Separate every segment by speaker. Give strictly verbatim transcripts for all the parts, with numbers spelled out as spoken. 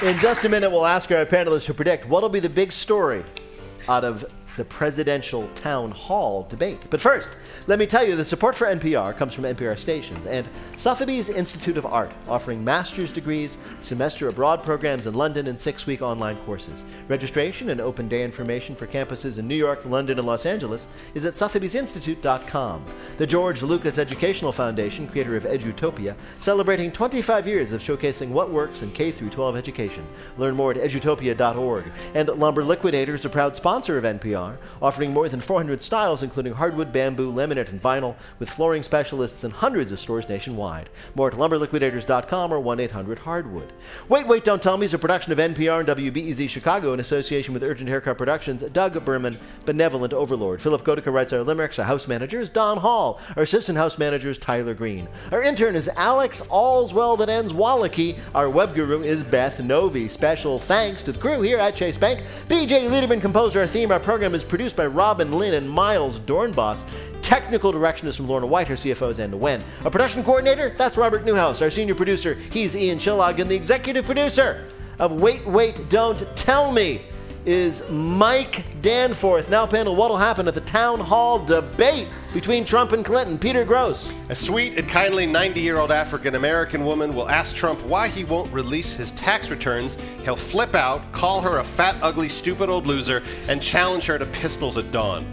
Speaker 1: In just a minute, we'll ask our panelists to predict what will be the big story out of the presidential town hall debate. But first, let me tell you that support for N P R comes from N P R stations and Sotheby's Institute of Art, offering master's degrees, semester abroad programs in London, and six-week online courses. Registration and open day information for campuses in New York, London, and Los Angeles is at sotheby's institute dot com. The George Lucas Educational Foundation, creator of Edutopia, celebrating twenty-five years of showcasing what works in K through twelve education. Learn more at edutopia dot org. And Lumber Liquidators, a proud sponsor of N P R, offering more than four hundred styles, including hardwood, bamboo, laminate, and vinyl, with flooring specialists in hundreds of stores nationwide. More at lumber liquidators dot com or one eight hundred hardwood. Wait, Wait, Don't Tell Me is a production of N P R and W B E Z Chicago in association with Urgent Haircut Productions. Doug Berman, benevolent overlord. Philip Gotica writes our limericks. Our house manager is Don Hall. Our assistant house manager is Tyler Green. Our intern is Alex All's Well That Ends Wallachie. Our web guru is Beth Novi. Special thanks to the crew here at Chase Bank. B J Liederman composed our theme. Our program is produced by Robin Lynn and Miles Dornbos. Technical direction is from Lorna White, her C F O is Anna Wen. Our production coordinator, that's Robert Newhouse. Our senior producer, he's Ian Chillag. And the executive producer of Wait, Wait, Don't Tell Me is Mike Danforth. Now, panel, what will happen at the town hall debate between Trump and Clinton? Peter Gross.
Speaker 2: A sweet and kindly ninety-year-old African-American woman will ask Trump why he won't release his tax returns. He'll flip out, call her a fat, ugly, stupid old loser, and challenge her to pistols at dawn.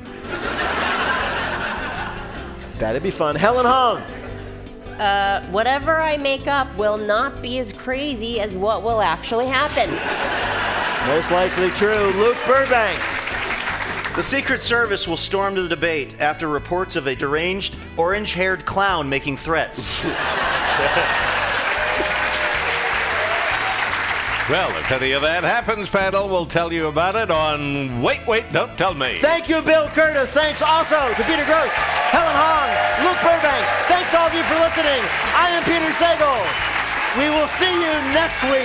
Speaker 1: That'd be fun. Helen Hong.
Speaker 3: Uh, whatever I make up will not be as crazy as what will actually happen.
Speaker 1: Most likely true. Luke Burbank.
Speaker 4: The Secret Service will storm to the debate after reports of a deranged, orange-haired clown making threats.
Speaker 5: Well, if any of that happens, panel, we'll tell you about it on Wait, Wait, Don't Tell Me.
Speaker 1: Thank you, Bill Curtis. Thanks also to Peter Gross, Helen Hong, Luke Burbank. Thanks to all of you for listening. I am Peter Sagal. We will see you next week.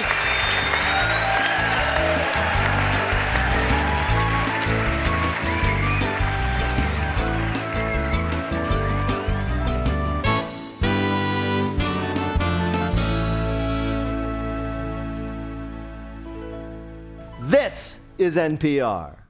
Speaker 1: This is N P R.